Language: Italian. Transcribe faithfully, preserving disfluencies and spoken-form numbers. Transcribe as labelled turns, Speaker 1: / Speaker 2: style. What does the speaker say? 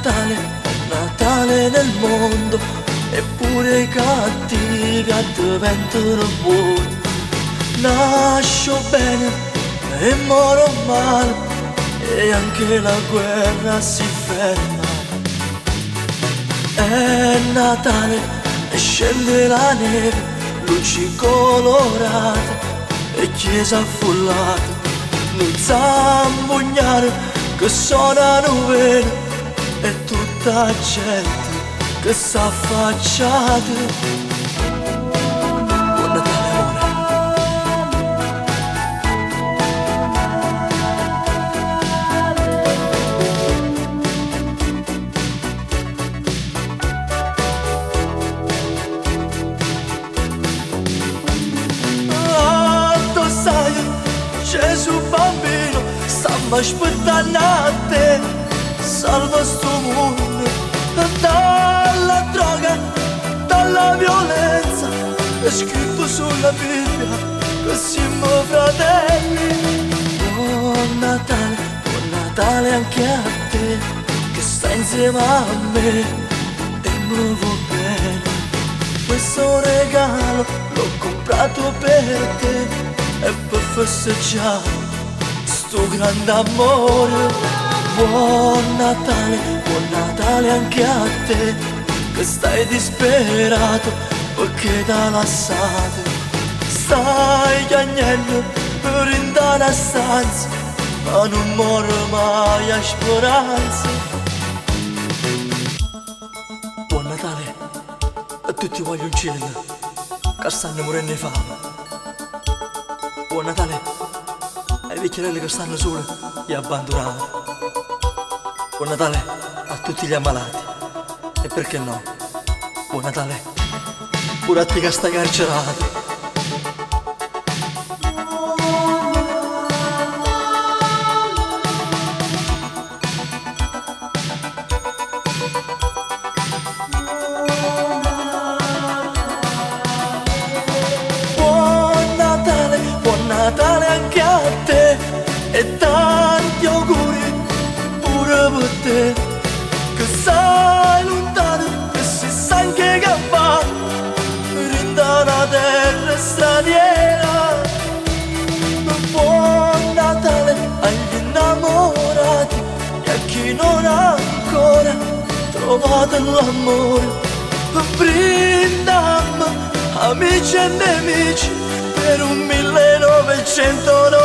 Speaker 1: Natale, Natale nel mondo, eppure i cattivi diventano buoni. Nascio bene e moro male, e anche la guerra si ferma. È Natale e scende la neve, luci colorate e chiesa affollata, non zambugnare che suonano bene e tutta gente che s'ha affacciata. Buon Natale amore. Alto sai, Gesù bambino, stava aspettando a te, salva sto mondo dalla droga, dalla violenza. È scritto sulla Bibbia che siamo fratelli. Buon Natale, buon Natale anche a te, che stai insieme a me e mi va bene. Questo regalo l'ho comprato per te e per festeggiare sto grande amore. Buon Natale, buon Natale anche a te, che stai disperato perché t'ha lasciato. Stai piangendo per in una stanza, ma non muore mai a speranza. Buon Natale a tutti i voglioncini che stanno morendo di fame. Buon Natale ai vecchierelli che stanno soli e abbandonati. Buon Natale a tutti gli ammalati e perché no, buon Natale pure a te che stai carcerato. Buon Natale, buon Natale anche a te e tanti auguri per te, che sei lontano e si sa anche che va rinda una terra straniera. Buon Natale agli innamorati e a chi non ha ancora trovato l'amore. Brindiamo amici e nemici per un millenovecentonovantatré.